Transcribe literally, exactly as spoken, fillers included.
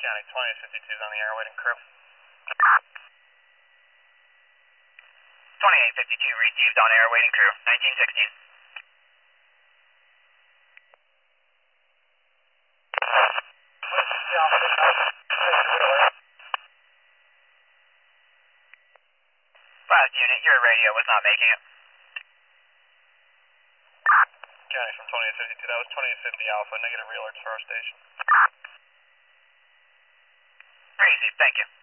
Johnny, twenty fifty-two is on the air waiting crew. twenty-eight fifty-two received on air waiting crew, nineteen sixteen. Last unit, your radio was not making it. Johnny from twenty-eight fifty-two, that was twenty-eight fifty Alpha, negative re-alerts for our station. Crazy, thank you.